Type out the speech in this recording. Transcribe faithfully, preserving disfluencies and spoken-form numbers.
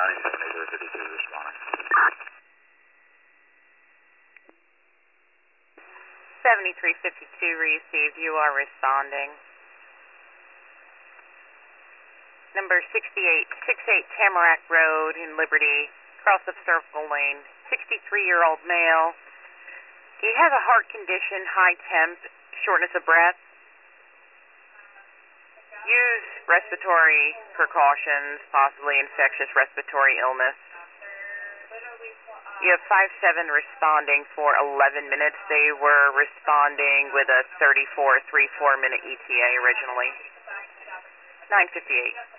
ninety-seven eight zero fifty-two responding. seventy-three fifty-two received. You are responding. Number sixty-eight, sixty-eight Tamarack Road in Liberty, cross of Circle Lane, sixty-three-year-old male. Do you have a heart condition, high temp, shortness of breath? Use respiratory precautions, possibly infectious respiratory illness. You have five seven responding for eleven minutes. They were responding with a thirty-four thirty-four minute E T A originally. nine fifty-eight.